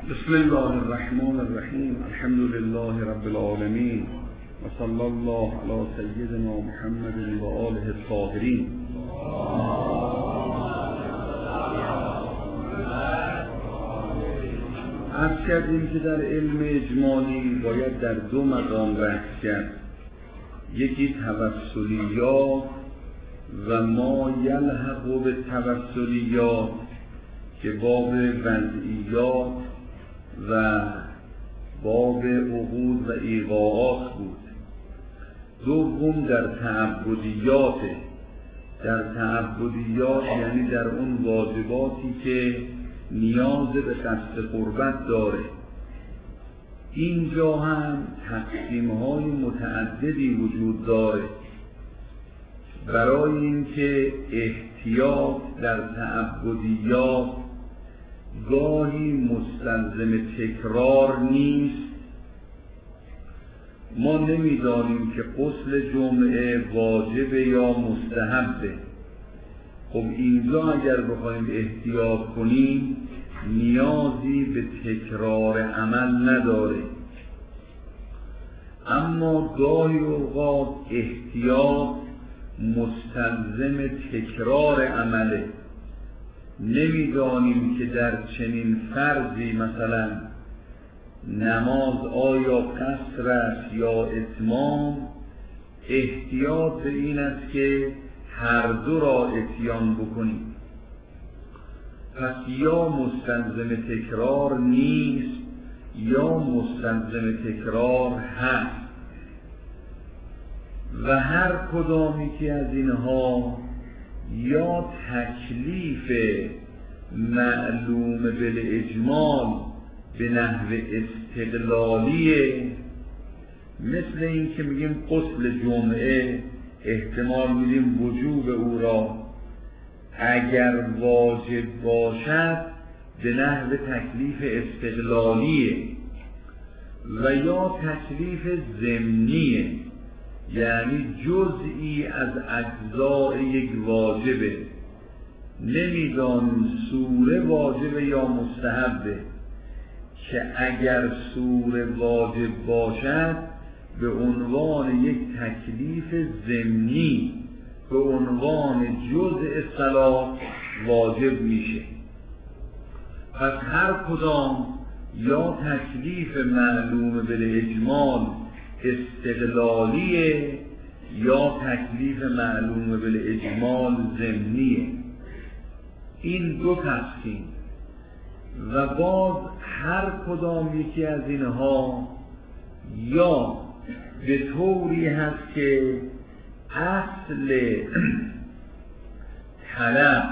بسم الله الرحمن الرحیم. الحمد لله رب العالمین و صلی الله علی سیدنا محمد و آله الطاهرین. عرض کردیم که در علم اجمالی باید در دو مقام بحث کرد، یکی توسلیات و ما یلحق به توسلیات که باب وضعیات و باب عقود و ایقاعات بود. دوم در تعبدیات. در تعبدیات یعنی در اون واجباتی که نیاز به قصد قربت داره. اینجا هم تقسیم‌های متعددی وجود داره. برای اینکه احتیاط در تعبدیات گاهی مستلزم تکرار نیست، ما نمیدانیم که غسل جمعه واجب یا مستحبه. خب اینجا اگر بخوایم احتیاط کنیم نیازی به تکرار عمل نداره، اما گاهی اوقات احتیاط مستلزم تکرار عمله. نمیدانیم که در چنین فرضی مثلا نماز آیا قصر است یا اتمام، احتیاط به این است که هر دو را اتیان بکنیم. پس یا مستلزم تکرار نیست یا مستلزم تکرار هست و هر کدامی که از اینها یا تکلیف معلوم بالاجمال به نحو استقلالیه، مثل این که میگیم غسل جمعه احتمال میدیم وجوب او را اگر واجب باشد به نحو تکلیف استقلالیه، و یا تکلیف ضمنیه یعنی جزئی از اجزاء یک واجبه. نمیدانیم سوره واجبه یا مستحبه، که اگر سوره واجب باشد به عنوان یک تکلیف ضمنی به عنوان جزء صلاة واجب میشه. پس هر کدام یا تکلیف معلوم بالاجمال استقلالیه یا تکلیف معلوم بالاجمال ضمنیه. این دو تقسیم و باز هر کدام یکی از اینها یا به طوری هست که اصل طلب،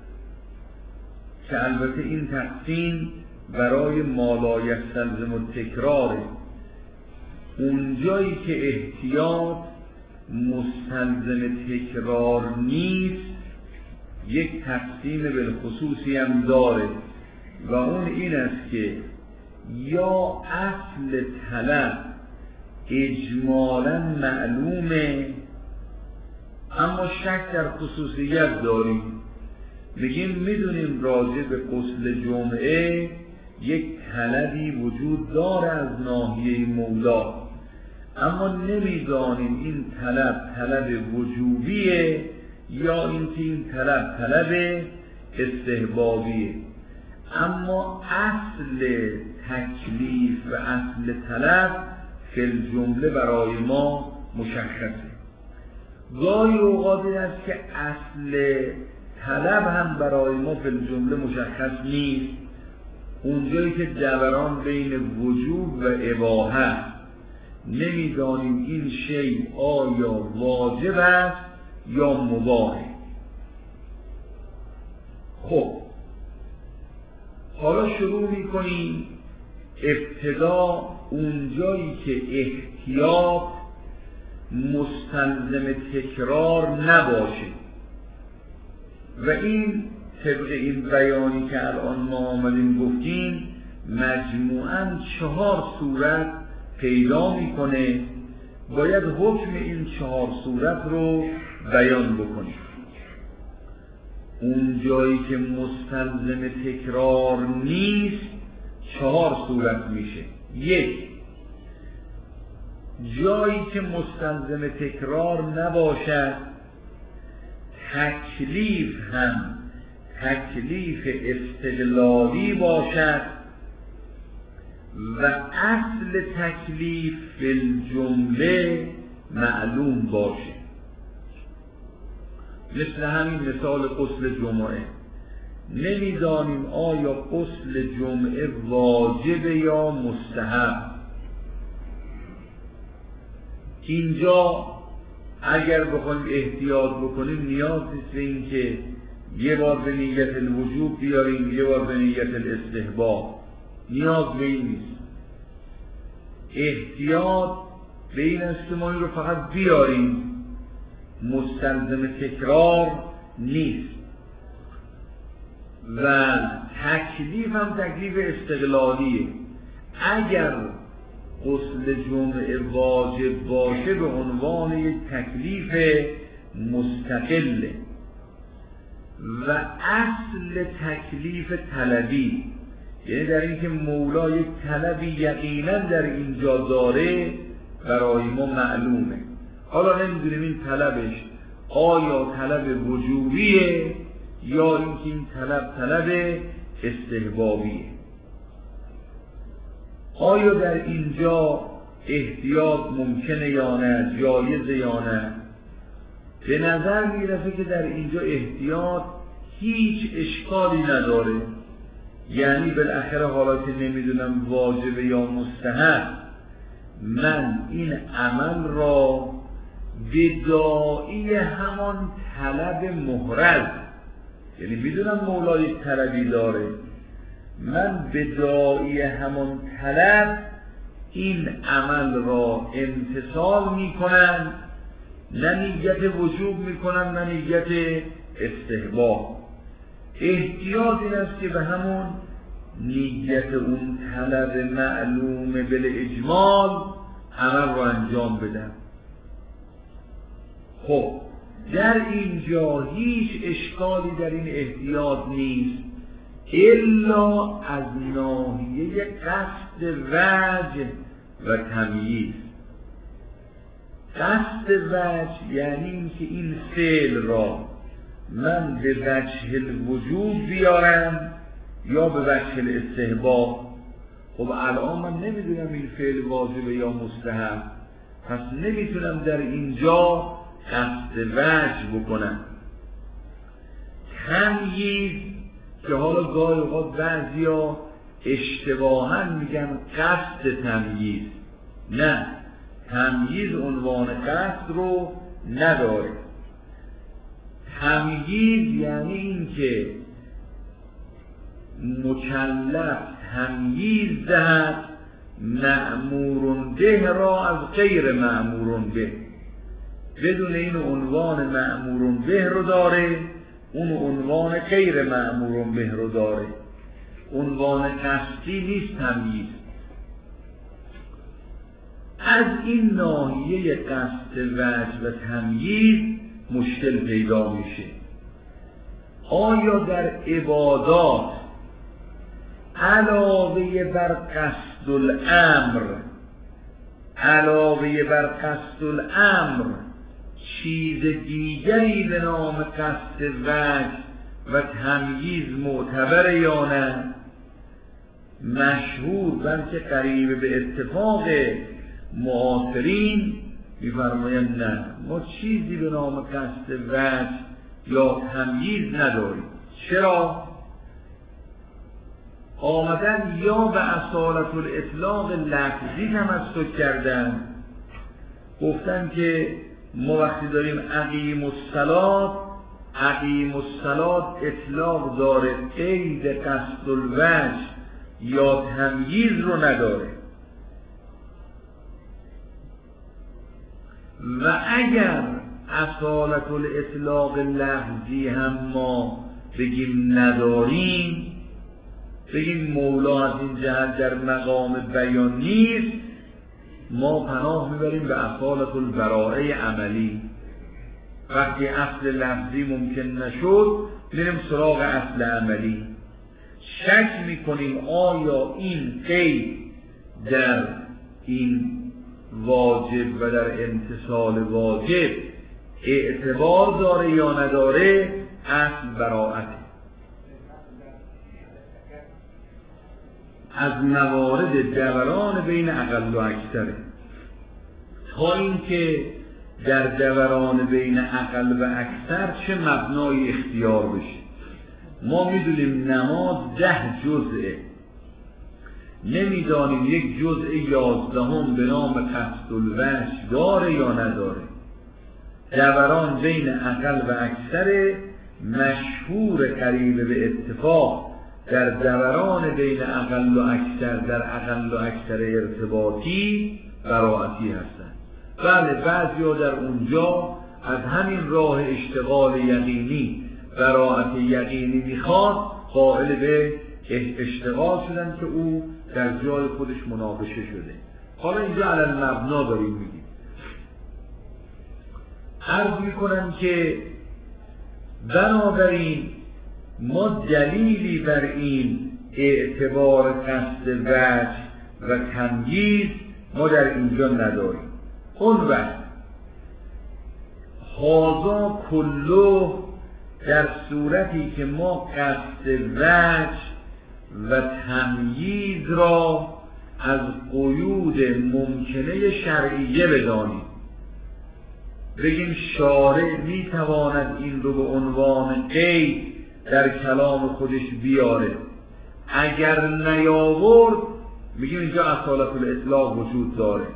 که البته این تقسیم برای ما لا یستلزم التکراره، اونجایی که احتیاط مستلزم تکرار نیست یک تقسیم بالخصوصی هم داره و اون این است که یا اصل طلب اجمالا معلومه اما شک در خصوصیت داریم. میگیم میدونیم راجع به غسل جمعه یک طلبی وجود داره از ناحیه مولا، اما نمیدانیم این طلب وجوبیه یا اینکه این طلب استحبابیه. اما اصل تکلیف و اصل طلب فی الجمله برای ما مشخصه. گاهی اوقات این است که اصل طلب هم برای ما فی الجمله مشخص نیست، اونجایی که دوران بین وجوب و اباحه، نمیدانیم این شیء آیا واجب است یا مباحه. خب حالا شروع میکنیم. ابتدا اونجایی که احتیاط مستلزم تکرار نباشه، و این طبق این بیانی که الان ما آمدیم گفتیم مجموعاً 4 صورت پیدا میکنه. باید حکم این 4 صورت رو بیان بکنیم. اون جایی که مستلزم تکرار نیست 4 صورت میشه. 1 جایی که مستلزم تکرار نباشد، تکلیف هم تکلیف استقلالی باشد و اصل تکلیف فی الجمله معلوم باشه. مثل همین مثال غسل جمعه، نمیدانیم آیا غسل جمعه واجب یا مستحب. اینجا اگر بخوایم احتیاط بکنیم نیاز نیست به این که یه بار به نیت الوجوب بیاریم، یه بار به نیت الاستحباب، نیاز به این نیست. احتیاط به این است که ما این رو فقط بیاریم، مستلزم تکرار نیست. و تکلیف هم تکلیف استقلالیه. اگر غسل جمعه واجب باشه به عنوان یک تکلیف مستقله و اصل تکلیف طلبی، یعنی در اینکه مولا یک طلبی یقینا در اینجا داره برای ما معلومه. حالا نمیدونیم این طلبش آیا طلب وجوبیه یا اینکه این طلب استحبابیه. آیا در اینجا احتیاط ممکنه یا نه، جایزه یا نه؟ به نظر میرسه که در اینجا احتیاط هیچ اشکالی نداره. یعنی بالاخره حالا که نمیدونم واجب یا مستحب، من این عمل را به داعی همان طلب محرز، یعنی میدونم مولا یک طلبی داره، من به داعی همان طلب این عمل را امتثال میکنم، نه نیت وجوب میکنم نه نیت استحباب. احتیاط این است که به همون نیت اون طلب معلوم بالاجمال عمل را انجام بدم. خب در اینجا هیچ اشکالی در این احتیاط نیست الا از ناحیه قصد وجه و تمییز. قصد وجه یعنی اینکه این فعل را من به وجه الوجوب بیارم یا به وجه الاستحباب. خب الان من نمیدونم این فعل واجبه یا مستحب، پس نمیتونم در اینجا قصد وجه بکنم. تمییز که حالا گاهی اوقات بعضیا اشتباها میگن قصد تمییز، نه، تمییز عنوان قصد رو نداره. تمییز یعنی این که مکلف تمییز دهد مأمور به را از غیر مأمور به، بدون این عنوان مأمور به رو داره، اون عنوان غیر مأمور به رو داره. عنوان قصدی نیست تمییز. از این ناحیه قصد وجه و تمییز مشکل پیدا میشه. آیا در عبادات علاوه بر قصد الامر چیز دیگری به نام قصد وجه و تمییز معتبر یا نه؟ مشهور بلکه قریب به اتفاق معاصرین می‌فرمایند نه، ما چیزی به نام قصد وجه یا تمییز نداریم. چرا؟ آمدن یا به اصالت الاطلاق لفظی تمسک کردن، گفتن که ما وقتی داریم اقیم الصلاة اطلاق داره، قید قصد الوجه یا تمییز رو نداره. و اگر اصالت الاطلاق لفظی هم ما بگیم نداریم، بگیم مولا از این جهت در مقام بیان نیست، ما پناه میبریم به اصالت البراءه عملی. وقتی اصل لفظی ممکن نشد میریم سراغ اصل عملی. شک میکنیم آیا این قید در این واجب و در امتثال واجب اعتبار داره یا نداره، اصل براءته. از موارد دوران بین اقل و اکثره، تا اینکه در دوران بین اقل و اکثر چه مبنای اختیار بشه. ما میدونیم نماز 10 جزءه، نمیدانیم یک جزء 11 به نام قصد الوجه داره یا نداره. دوران بین اقل و اکثر، مشهور قریب به اتفاق در دوران بین اقل و اکثر، در اقل و اکثر ارتباطی براءتی هستند. بله، بعضی‌ها در اونجا از همین راه اشتغال یقینی براءت یقینی میخواد، قائل به اشتغال شدن که او در جای خودش مناقشه شده. حالا اینجا علی المبنا داریم میگیم. عرض میکنم که بنابراین ما دلیلی بر این اعتبار قصد وجه و تمییز ما در اینجا نداریم. اون وقت هذا کله در صورتی که ما قصد وجه و تمییز را از قیود ممکنه شرعیه بدانیم، بگیم شارع میتواند این رو به عنوان قید در کلام خودش بیاره، اگر نیاورد میگیم اینجا اصالت الاطلاق وجود داره.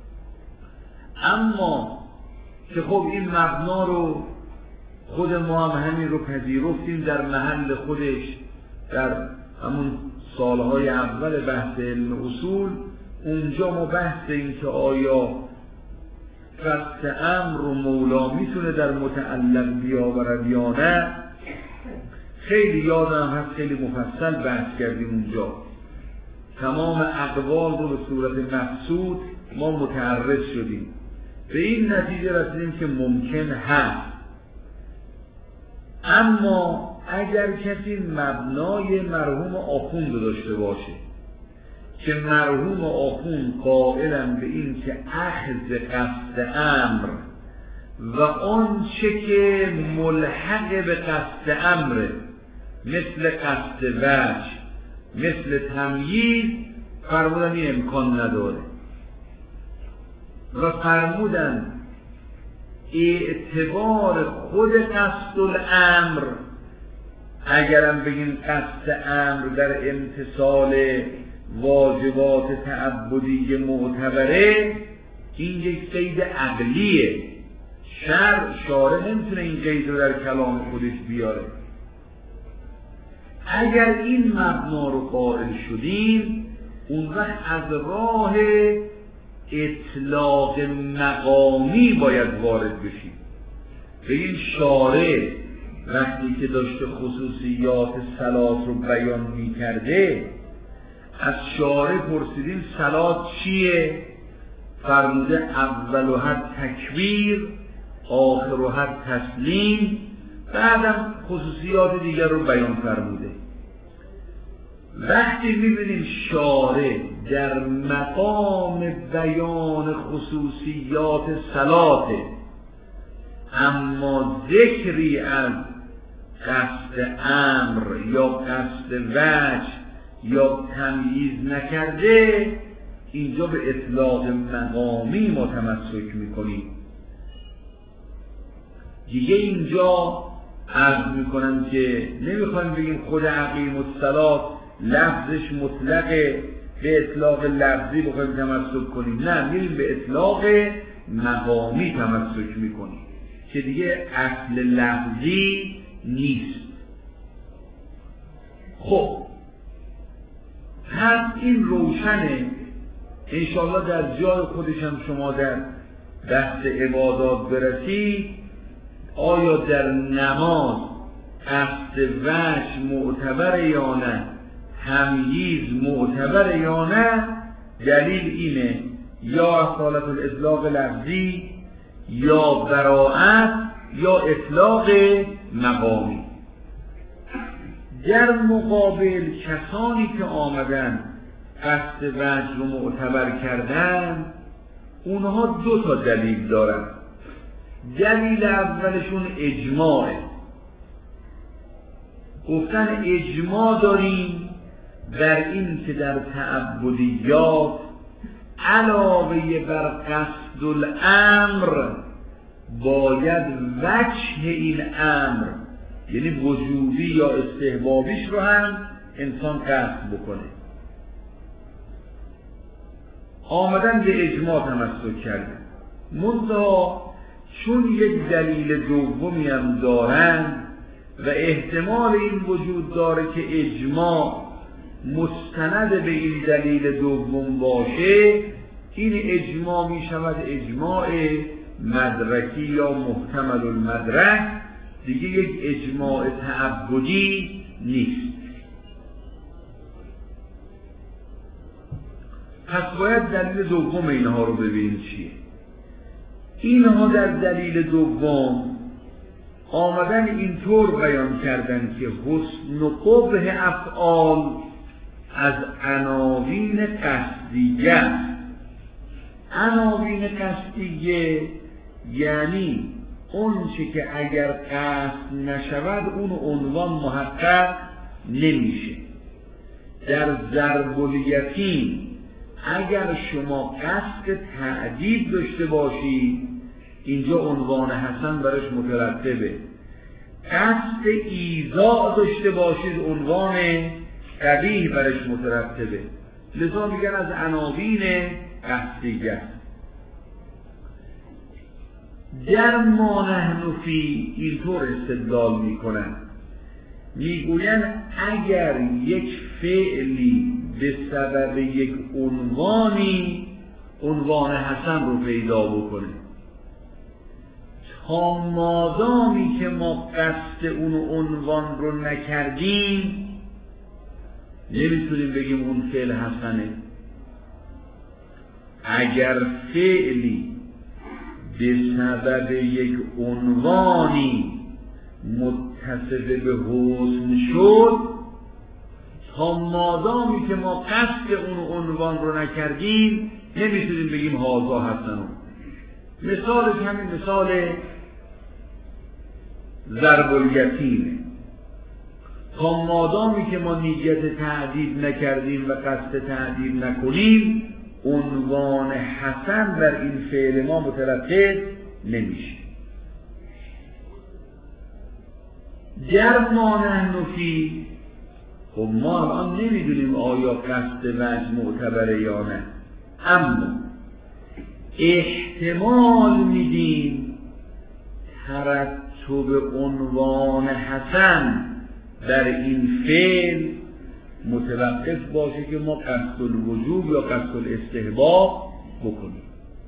اما که خب این مبنا رو خود ما هم همین رو پذیرفتیم در محل خودش، در همون سالهای اول بحث علم اصول. اونجا ما بحث این که آیا قصد امر و مولا میتونه در متعلق بیاورد یا نه، خیلی یادم هست خیلی مفصل بحث کردیم اونجا. تمام اقوال رو به صورت مقصود ما متعرض شدیم، به این نتیجه رسیدیم که ممکن هست. اما اگر کسی مبنای مرحوم آخوند داشته باشه که مرحوم آخوند قائلن به این که اخذ قصد امر و آن چه که ملحق به قصد امر مثل قصد وجه، مثل تمییز، فرمودن این امکان نداره و فرمودن اعتبار خود قصد الامر، اگرم بگیم قصد امر در امتثال واجبات تعبدی معتبره، این یک قید عقلیه. شارع نمیتونه این قید رو در کلام خودش بیاره. اگر این مبنا رو قائل شدیم، اون وقت از راه اطلاق مقامی باید وارد بشیم. به این شارع وقتی که داشته خصوصیات صلات رو بیان می کرده، از شارع پرسیدیم صلات چیه؟ فرموده اولها تکبیر، آخرها تسلیم، بعدم خصوصیات دیگر رو بیان فرموده. وقتی میبینیم شارع در مقام بیان خصوصیات صلاته اما ذکری از قصد امر یا قصد وجه یا تمییز نکرده، اینجا به اطلاق مقامی ما تمسک میکنیم. دیگه اینجا عرض میکنم که نمیخوایم بگیم خود اقیم الصلات لفظش مطلقه، به اطلاق لفظی بخوایم تمسک کنیم، نه، میریم به اطلاق مقامی تمسک میکنیم که دیگه اصل لفظی نیست. خب پس این روشنه. انشاءالله در جای خودش هم شما در بحث عبادات برسید، آیا در نماز قصد وجه معتبر یا نه، تمییز معتبر یا نه، دلیل اینه یا اصالت الاطلاق لفظی یا براءت یا اطلاق مقامی. در مقابل کسانی که آمدن قصد وجه رو معتبر کردن، اونها دو تا دلیل دارن. دلیل اولشون اجماعه. گفتن اجماع داریم در این که در تعبدیات علاوه بر قصد الامر باید وجه این امر، یعنی وجوبی یا استحبابیش رو هم انسان قصد بکنه. آمدن به اجماع تمسک کردن، منتها چون یک دلیل دومی هم دارن و احتمال این وجود داره که اجماع مستند به این دلیل دوم باشه، این اجماع می شود اجماع مدرکی یا محتمل المدرک، دیگه یک اجماع تعبدی نیست. پس باید دلیل دوم اینها رو ببینیم چیه. اینها در دلیل دوم آمدن اینطور بیان کردن که حسن و قبح افعال از عناوین قصدیه است. عناوین قصدیه یعنی اون چه که اگر قصد نشود اون عنوان محقق نمیشه. در ضرب الیتیم اگر شما قصد تعدیب داشته باشید اینجا عنوان حسن برش مترتبه. قصد ایذاء داشته باشید عنوان قبیح برش مترتبه. لذا میگن از عناوین قصدیه. در ما نحن فی اینطور استدلال میکنن، میگوین اگر یک فعلی به سبب یک عنوانی عنوان حسن رو پیدا بکنه، تا مادامی که ما قصد اون عنوان رو نکردیم نمیتونیم بگیم اون فعل حسنه. اگر فعلی به سبب یک عنوانی متصف به حسن شد، تا مادامی که ما قصد اون عنوان رو نکردیم نمیتونیم بگیم هذا حسن. مثالش همین مثال ضرب الیتیمه. تا مادامی که ما نیت تعدیب نکردیم و قصد تعدیب نکنیم عنوان حسن بر این فعل ما مترتب نمیشه. در ما نحن فی، خب ما الان نمیدونیم آیا قصد وجه معتبره یا نه، اما احتمال میدیم ترتب عنوان حسن در این فعل متوقف باشه که ما قصد الوجوب یا قصد الاستحباب بکنیم.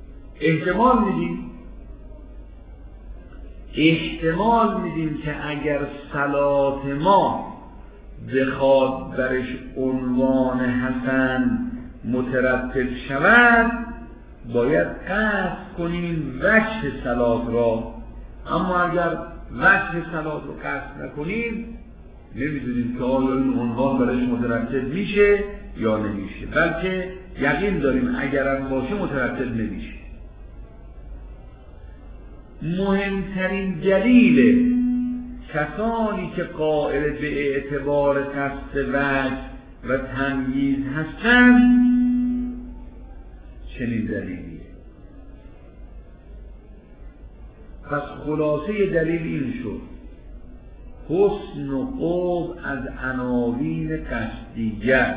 احتمال میدیم که اگر صلات ما بخواد برش عنوان حسن مترتب شود باید قصد کنیم وجه صلات را، اما اگر وجه صلات رو قصد نکنیم نمیدونیم که آیا این عنوان برش مترتب میشه یا نمیشه، بلکه یقین داریم اگرم باشه مترتب نمیشه. مهمترین دلیل کسانی که قائل به اعتبار قصد وجه و تمییز هستند چنین دلیلیه. پس خلاصه دلیل این شد حسن و قبح از عناوین قصدیه.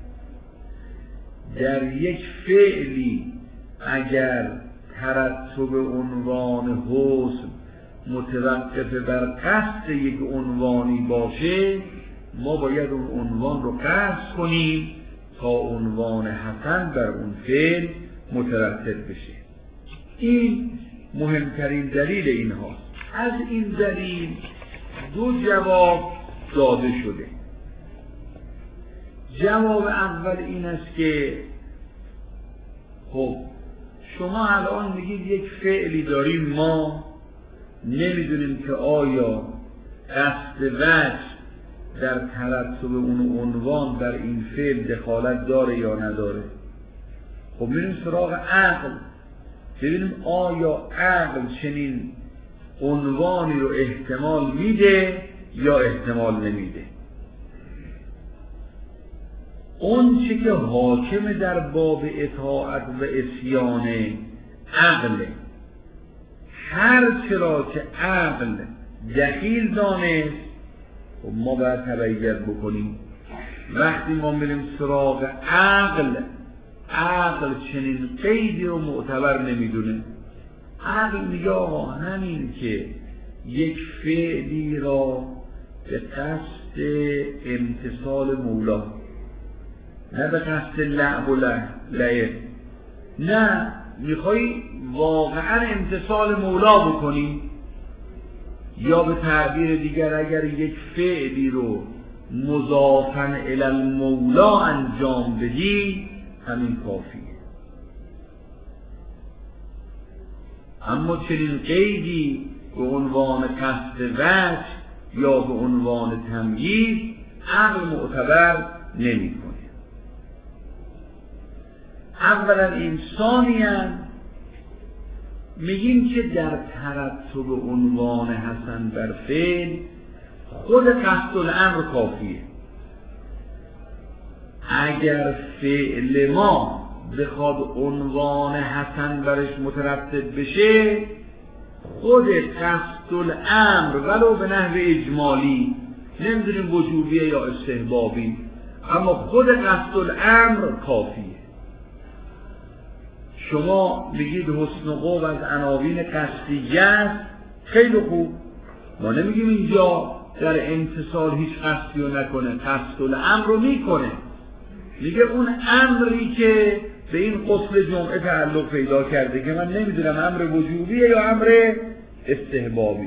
در یک فعلی اگر ترتب عنوان حسن متوقف بر قصد یک عنوانی باشه ما باید اون عنوان رو قصد کنیم تا عنوان حسن بر اون فعل مترتب بشه. این مهمترین دلیل این هاست. از این دلیل دو جواب داده شده. جواب اول این است که خب شما الان میگید یک فعلی داریم ما نمیدونیم که آیا قصد وجه در ترتب اون عنوان در این فعل دخالت داره یا نداره. خب میریم سراغ عقل، ببینیم آیا عقل چنین عنوانی رو احتمال میده یا احتمال نمیده. اون چی که حاکم در باب اطاعت و عصیان عقله، هر چرا که عقل دخیل دانست خب ما باید تبعیت بکنیم. وقتی ما میریم سراغ عقل چنین قیدی رو معتبر نمیدونه. عقل میگه آقا همین که یک فعلی را به قصد امتثال مولا، نه به قصد لعب و لعب، نه میخوای واقعا امتثال مولا بکنی، یا به تعبیر دیگر اگر یک فعلی رو مضافن الی المولا انجام بدی همین کافیه. اما چنین قیدی به عنوان قصد وجه یا به عنوان تمییز عقل معتبر نمی‌کنه. اولا این، ثانیاً میگیم که در ترتب عنوان حسن بر فعل خود قصد الامر کافیه. اگر فعل ما بخواد عنوان حسن برش مترتب بشه، خود قصد الامر ولو به نحو اجمالی، نمیدونیم وجوبیه یا استحبابی، اما خود قصد الامر کافیه. شما میگید حسن قوم از عناوین قصدیه است، خیلی خوب، ما نمیگیم اینجا در امتثال هیچ قصدی رو نکنه، قصد الامر رو میکنه. میگه اون امری که به این غسل جمعه تعلق پیدا کرده که من نمیدونم امر وجوبیه یا امر استحبابی،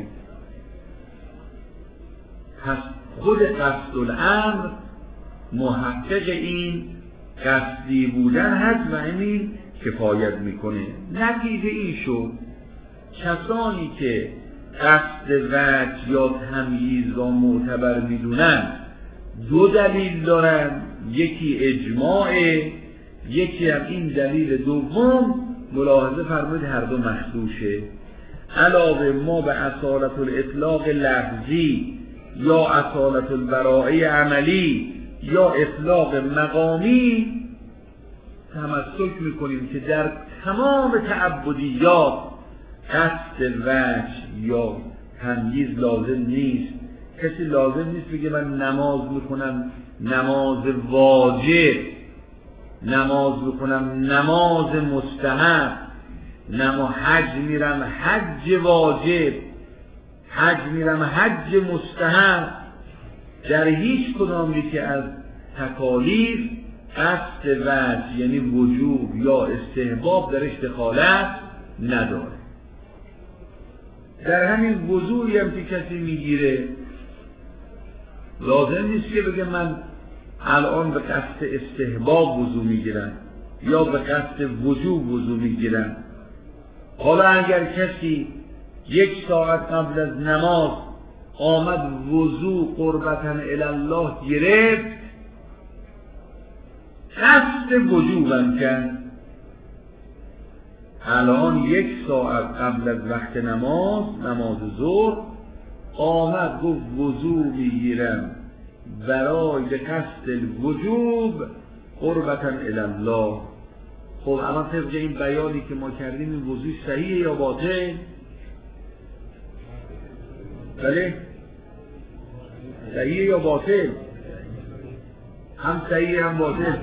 پس خود قصد الامر محقق این قصدی بودن هست و همین کفایت میکنه. نتیجه این شد کسانی که قصد وجه یا تمییز را معتبر میدونن دو دلیل دارن، یکی اجماعه، یکی هم این دلیل دوم ملاحظه فرمود هر دو مخدوشه. علاوه ما به اصالت الاطلاق لفظی یا اصالت البراءه عملی یا اطلاق مقامی تمسک میکنیم که در تمام تعبدیات قصد وجه یا تمییز لازم نیست. کسی لازم نیست بگه من نماز میکنم نماز واجب، نماز میکنم نماز مستحب، حج میرم حج واجب، حج میرم حج مستحب. در هیچ کدام که از تکالیف قصد وجه یعنی وجوب یا استحباب درش دخالت نداره. در همین وضوعی هم که کسی میگیره لازم نیست که بگه من الان به قصد استحباب وضو میگیرم یا به قصد وجوب وضو میگیرم. حالا اگر کسی 1 ساعت قبل از نماز آمد وضو قربتاً الی الله گرفت، قصد وجوبم کرد، الان 1 ساعت قبل از وقت نماز ظهر آمد گفت وضو میگیرم برای قصد الوجوب قربتاً الی الله. خب الان طبق این بیانی که ما کردیم این وضو صحیحه یا باطل؟ بله؟ صحیحه یا باطل؟ هم صحیحه هم باطل.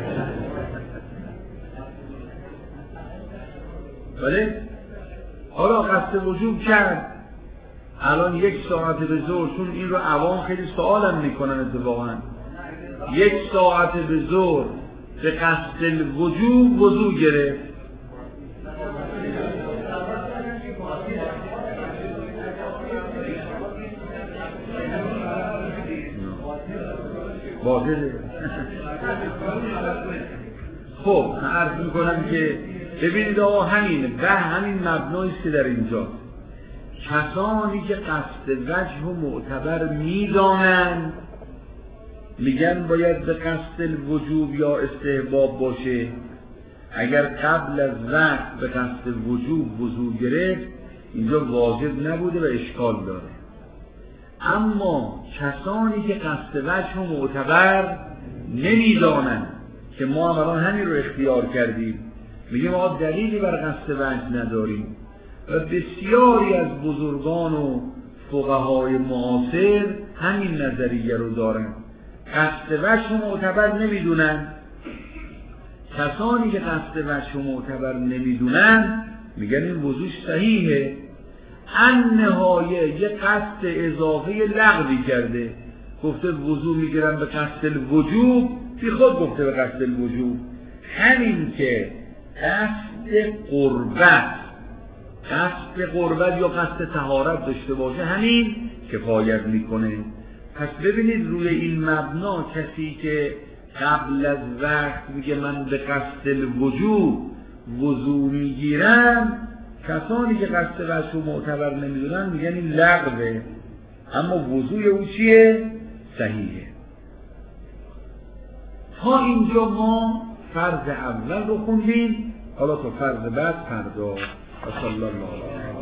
بله؟ حالا قصد وجوب کرد، الان 1 ساعت به ظهر، چون این رو عوام خیلی سوالم میکنن اتفاقا، 1 ساعت به ظهر به قصد الوجوب وضو گرفت، باطله. خب عرض میکنم که ببینید آقا همین مبناییست که در اینجا کسانی که قصد وجه و معتبر میدانند میگن باید به قصد الوجوب یا استحباب باشه. اگر قبل از وقت به قصد وجوب وضو گرفت اینجا واجب نبوده و اشکال داره. اما کسانی که قصد وجه رو معتبر نمیدانند که ما هم الان همین رو اختیار کردیم، میگه ما دلیلی بر قصد وجه نداریم و بسیاری از بزرگان و فقهای معاصر همین نظریه رو دارن، قصد وجه رو معتبر نمیدونن. کسانی که قصد وجه رو معتبر نمیدونن میگن این وضوش صحیحه، النهایه یه قصد اضافه لغوی کرده، گفته وضو میگیرم به قصد الوجوب، بی خود گفته به قصد الوجوب. همین که قصد قربت یا قصد طهارت داشته باشه همین کفایت میکنه. پس ببینید روی این مبنا کسی که قبل از وقت میگه من به قصد الوجوب وضو میگیرم، کسانی که قصد وجه رو معتبر نمیدونن میگن این لغوه، اما وضوی او چیه؟ صحیحه. تا اینجا ما فرض اول رو خوندیم، حالا تا فرض بعد پرداخت. صلی الله علیه